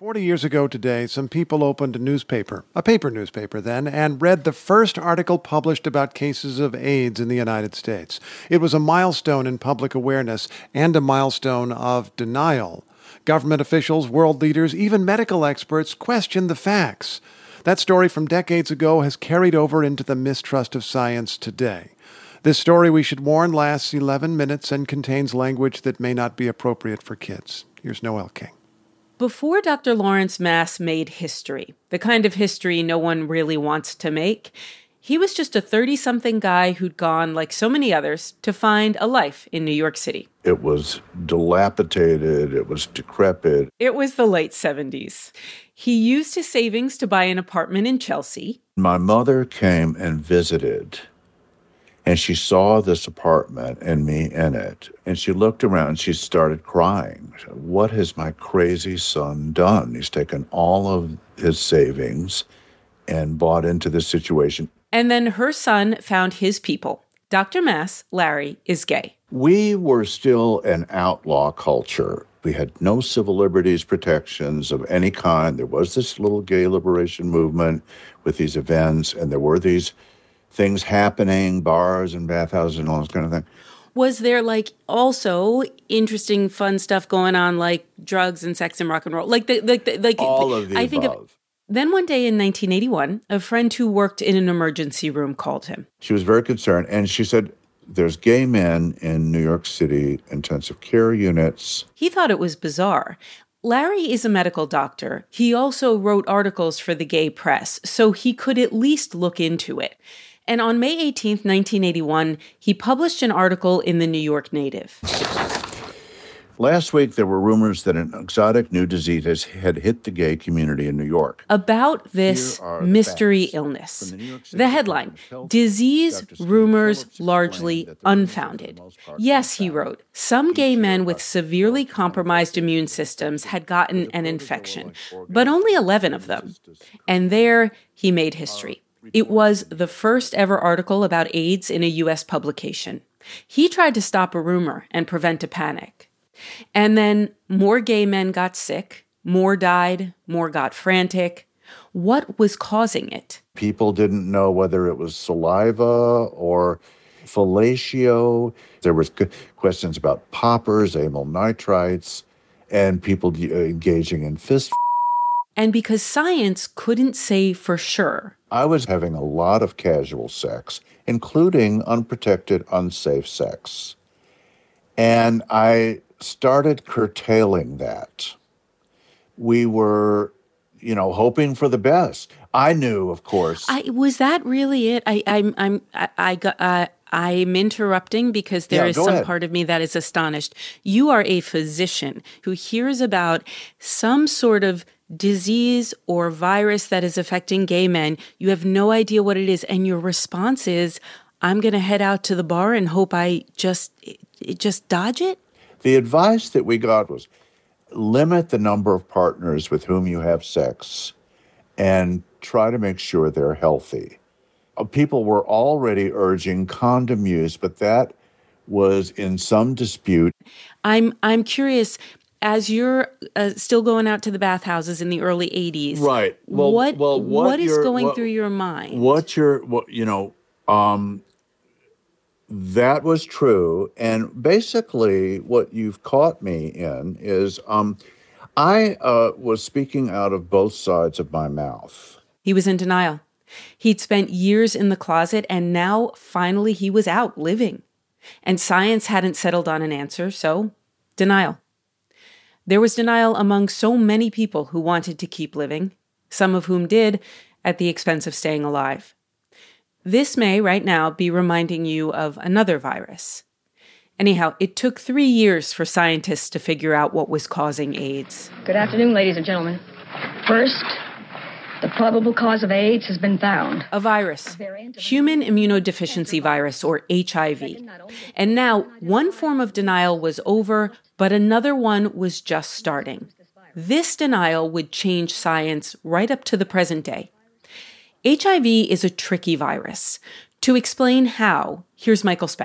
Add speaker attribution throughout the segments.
Speaker 1: 40 years ago today, some people opened a paper newspaper then, and read the first article published about cases of AIDS in the United States. It was a milestone in public awareness and a milestone of denial. Government officials, world leaders, even medical experts questioned the facts. That story from decades ago has carried over into the mistrust of science today. This story, we should warn, lasts 11 minutes and contains language that may not be appropriate for kids. Here's Noel King.
Speaker 2: Before Dr. Lawrence Mass made history, the kind of history no one really wants to make, he was just a 30-something guy who'd gone, like so many others, to find a life in New York City.
Speaker 3: It was dilapidated. It was decrepit.
Speaker 2: It was the late 70s. He used his savings to buy an apartment in Chelsea.
Speaker 3: My mother came and visited, and she saw this apartment and me in it. And she looked around and she started crying. What has my crazy son done? He's taken all of his savings and bought into this situation.
Speaker 2: And then her son found his people. Dr. Mass, Larry, is gay.
Speaker 3: We were still an outlaw culture. We had no civil liberties protections of any kind. There was this little gay liberation movement with these events, and there were these things happening, bars and bathhouses and all this kind of thing.
Speaker 2: Was there, also interesting, fun stuff going on, like drugs and sex and rock and roll?
Speaker 3: All of the above.
Speaker 2: Then one day in 1981, a friend who worked in an emergency room called him.
Speaker 3: She was very concerned, and she said, there's gay men in New York City intensive care units.
Speaker 2: He thought it was bizarre. Larry is a medical doctor. He also wrote articles for the gay press, so he could at least look into it. And on May 18th, 1981, he published an article in the New York Native.
Speaker 3: Last week, there were rumors that an exotic new disease had hit the gay community in New York.
Speaker 2: About this mystery illness. The headline, Disease Rumors Largely Unfounded. Yes, he wrote, some gay men with severely compromised immune systems had gotten an infection, but only 11 of them. And there, he made history. It was the first ever article about AIDS in a U.S. publication. He tried to stop a rumor and prevent a panic. And then more gay men got sick, more died, more got frantic. What was causing it?
Speaker 3: People didn't know whether it was saliva or fellatio. There was questions about poppers, amyl nitrites, and people engaging in fist.
Speaker 2: And because science couldn't say for sure.
Speaker 3: I was having a lot of casual sex, including unprotected, unsafe sex. And I started curtailing that. We were, hoping for the best. I knew, of course.
Speaker 2: Was that really it? I'm interrupting because there is some part of me that is astonished. You are a physician who hears about some sort of disease or virus that is affecting gay men. You have no idea what it is, and your response is, I'm going to head out to the bar and hope I just dodge it?
Speaker 3: The advice that we got was limit the number of partners with whom you have sex and try to make sure they're healthy. People were already urging condom use, but that was in some dispute.
Speaker 2: I'm curious, as you're still going out to the bathhouses in the early 80s,
Speaker 3: right?
Speaker 2: What is going through your mind?
Speaker 3: That was true. And basically what you've caught me in is I was speaking out of both sides of my mouth.
Speaker 2: He was in denial. He'd spent years in the closet, and now finally he was out living. And science hadn't settled on an answer, so denial. There was denial among so many people who wanted to keep living, some of whom did, at the expense of staying alive. This may, right now, be reminding you of another virus. Anyhow, it took 3 years for scientists to figure out what was causing AIDS.
Speaker 4: Good afternoon, ladies and gentlemen. First, the probable cause of AIDS has been found.
Speaker 2: A virus, human immunodeficiency virus, or HIV. And now, one form of denial was over, but another one was just starting. This denial would change science right up to the present day. HIV is a tricky virus. To explain how, here's Michael Spector.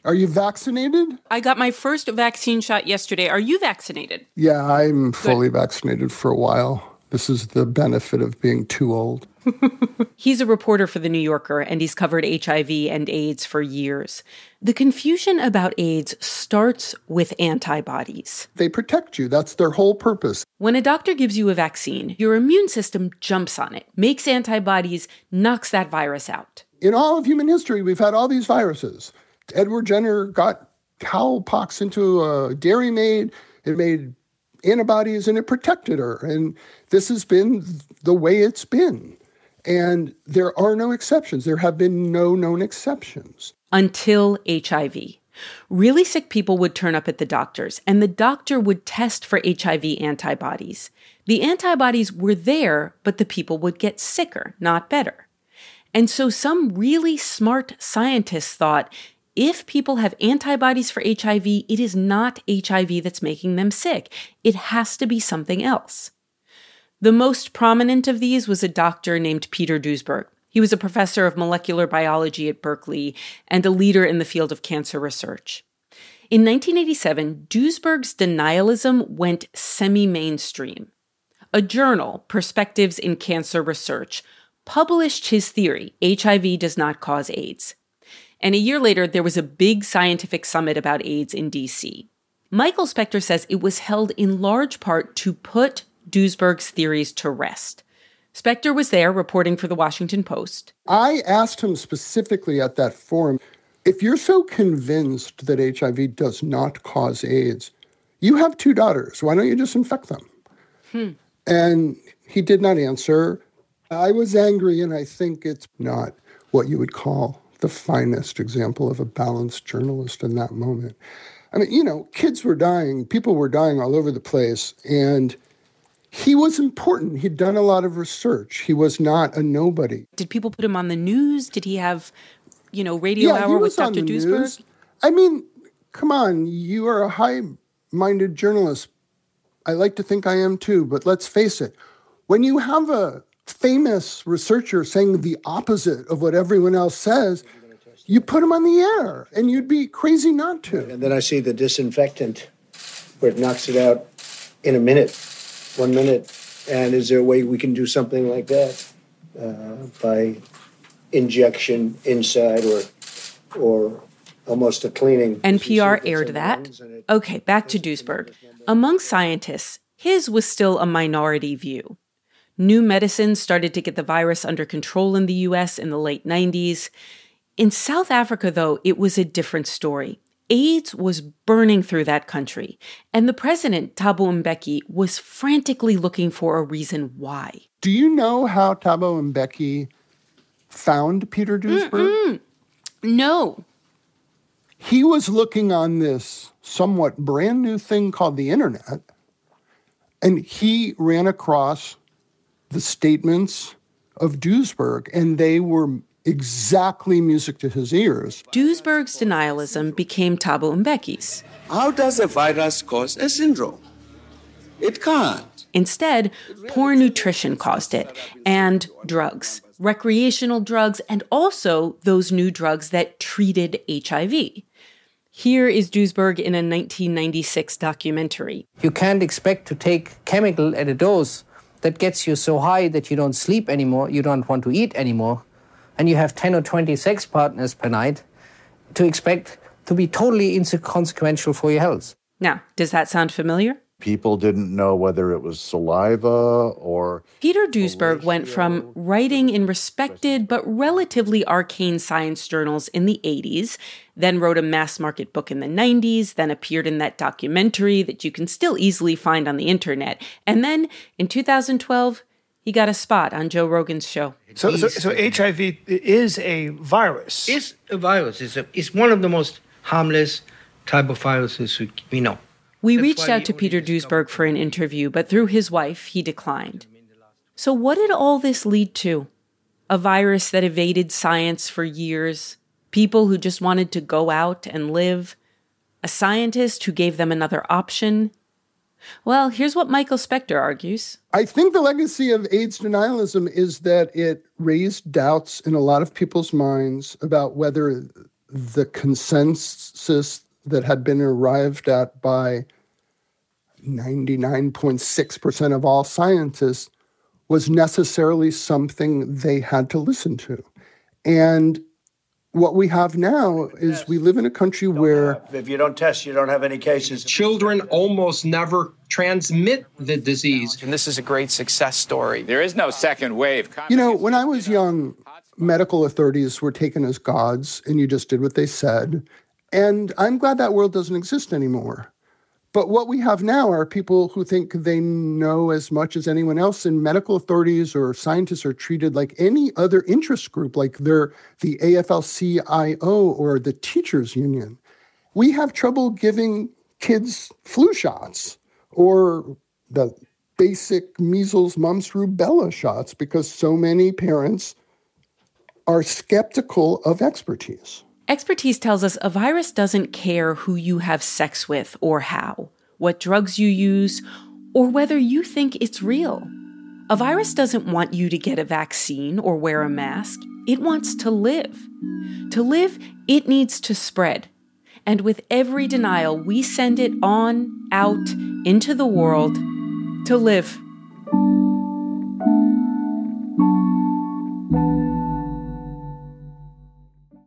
Speaker 5: Are you vaccinated?
Speaker 2: I got my first vaccine shot yesterday. Are you vaccinated?
Speaker 5: Yeah, I'm fully vaccinated for a while. This is the benefit of being too old.
Speaker 2: He's a reporter for The New Yorker, and he's covered HIV and AIDS for years. The confusion about AIDS starts with antibodies.
Speaker 5: They protect you. That's their whole purpose.
Speaker 2: When a doctor gives you a vaccine, your immune system jumps on it, makes antibodies, knocks that virus out.
Speaker 5: In all of human history, we've had all these viruses. Edward Jenner got cowpox into a Dairy Maid. It made antibodies and it protected her. And this has been the way it's been. And there are no exceptions. There have been no known exceptions.
Speaker 2: Until HIV. Really sick people would turn up at the doctor's, and the doctor would test for HIV antibodies. The antibodies were there, but the people would get sicker, not better. And so some really smart scientists thought, if people have antibodies for HIV, it is not HIV that's making them sick. It has to be something else. The most prominent of these was a doctor named Peter Duesberg. He was a professor of molecular biology at Berkeley and a leader in the field of cancer research. In 1987, Duesberg's denialism went semi-mainstream. A journal, Perspectives in Cancer Research, published his theory, HIV does not cause AIDS. And a year later, there was a big scientific summit about AIDS in D.C. Michael Spector says it was held in large part to put Duesberg's theories to rest. Spector was there reporting for the Washington Post.
Speaker 5: I asked him specifically at that forum, if you're so convinced that HIV does not cause AIDS, you have 2 daughters. Why don't you just infect them? And he did not answer. I was angry, and I think it's not what you would call the finest example of a balanced journalist in that moment. I mean, kids were dying, people were dying all over the place, and he was important. He'd done a lot of research. He was not a nobody.
Speaker 2: Did people put him on the news? Did he have, radio hour with Dr. Duesberg?
Speaker 5: News. I mean, come on, you are a high-minded journalist. I like to think I am too, but let's face it. When you have a famous researcher saying the opposite of what everyone else says, you put him on the air, and you'd be crazy not to.
Speaker 6: And then I see the disinfectant where it knocks it out in a minute. 1 minute. And is there a way we can do something like that by injection inside or almost a cleaning?
Speaker 2: NPR aired that. Okay, back to Duesberg. Among scientists, his was still a minority view. New medicines started to get the virus under control in the U.S. in the late 90s. In South Africa, though, it was a different story. AIDS was burning through that country, and the president, Thabo Mbeki, was frantically looking for a reason why.
Speaker 5: Do you know how Thabo Mbeki found Peter Duesberg?
Speaker 2: No.
Speaker 5: He was looking on this somewhat brand new thing called the internet, and he ran across the statements of Duesberg, and they were exactly music to his ears.
Speaker 2: Duesberg's denialism became Thabo Mbeki's.
Speaker 7: How does a virus cause a syndrome? It can't.
Speaker 2: Instead, poor nutrition caused it, and drugs, recreational drugs, and also those new drugs that treated HIV. Here is Duesberg in a 1996 documentary.
Speaker 8: You can't expect to take chemical at a dose that gets you so high that you don't sleep anymore, you don't want to eat anymore, and you have 10 or 20 sex partners per night, to expect to be totally inconsequential for your health.
Speaker 2: Now, does that sound familiar?
Speaker 3: People didn't know whether it was saliva or...
Speaker 2: Peter Duesberg went from writing in respected but relatively arcane science journals in the 80s, then wrote a mass-market book in the 90s, then appeared in that documentary that you can still easily find on the internet, and then, in 2012, he got a spot on Joe Rogan's show.
Speaker 9: So HIV is a virus.
Speaker 10: It's a virus. It's one of the most harmless type of viruses we know.
Speaker 2: We reached out to Peter Duesberg for an interview, but through his wife, he declined. So what did all this lead to? A virus that evaded science for years, people who just wanted to go out and live, a scientist who gave them another option. Well, here's what Michael Spector argues.
Speaker 5: I think the legacy of AIDS denialism is that it raised doubts in a lot of people's minds about whether the consensus that had been arrived at by 99.6% of all scientists was necessarily something they had to listen to. And what we have now is we live in a country where...
Speaker 6: If you don't test, you don't have any cases.
Speaker 11: Children almost never transmit the disease.
Speaker 12: And this is a great success story.
Speaker 13: There is no second wave.
Speaker 5: You know, when I was young, medical authorities were taken as gods, and you just did what they said. And I'm glad that world doesn't exist anymore. But what we have now are people who think they know as much as anyone else, and medical authorities or scientists are treated like any other interest group, like they're the AFL-CIO or the teachers union. We have trouble giving kids flu shots or the basic measles, mumps, rubella shots because so many parents are skeptical of expertise.
Speaker 2: Expertise tells us a virus doesn't care who you have sex with or how, what drugs you use, or whether you think it's real. A virus doesn't want you to get a vaccine or wear a mask. It wants to live. To live, it needs to spread. And with every denial, we send it on, out, into the world to live.